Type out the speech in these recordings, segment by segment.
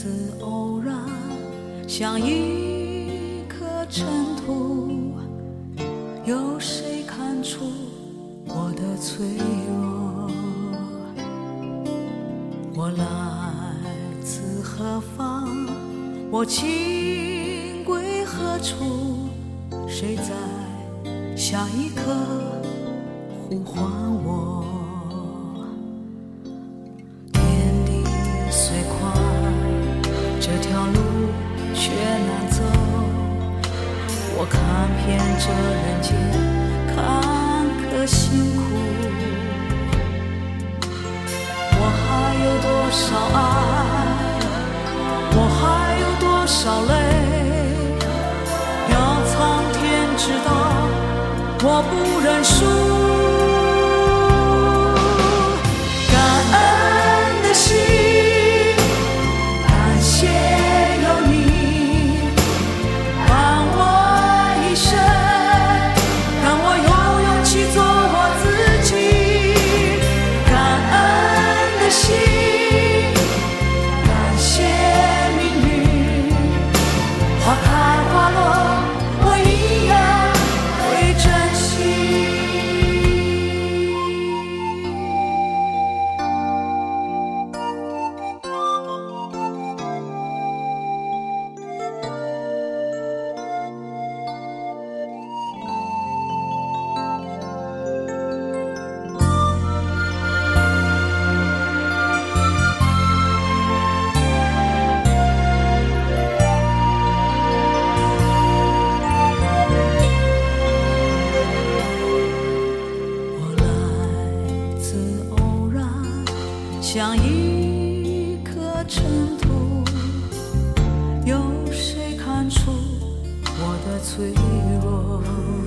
次偶然，像一颗尘土，有谁看出我的脆弱？我来自何方？我情归何处？谁在下一刻呼唤我？天地虽宽，这条路却难走。我看遍这人间坎坷辛苦，我还有多少爱？我还有多少泪？要苍天知道，我不认输。感恩的心，感谢有你伴我一生，让我有勇气做我自己。感恩的心，感谢命运，花开花落，我一样会珍惜。像一颗尘土，有谁看出我的脆弱？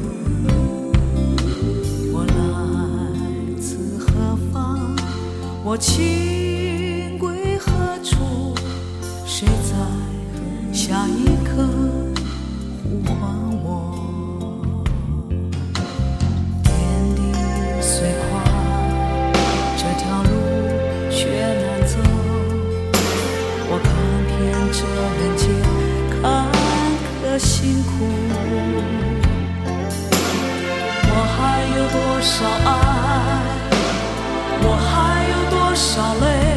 我来自何方？我情归何处？谁在下一刻呼唤我？天地虽宽，这条路却难走，我看遍这人间坎坷辛苦，我还有多少爱？我还有多少泪？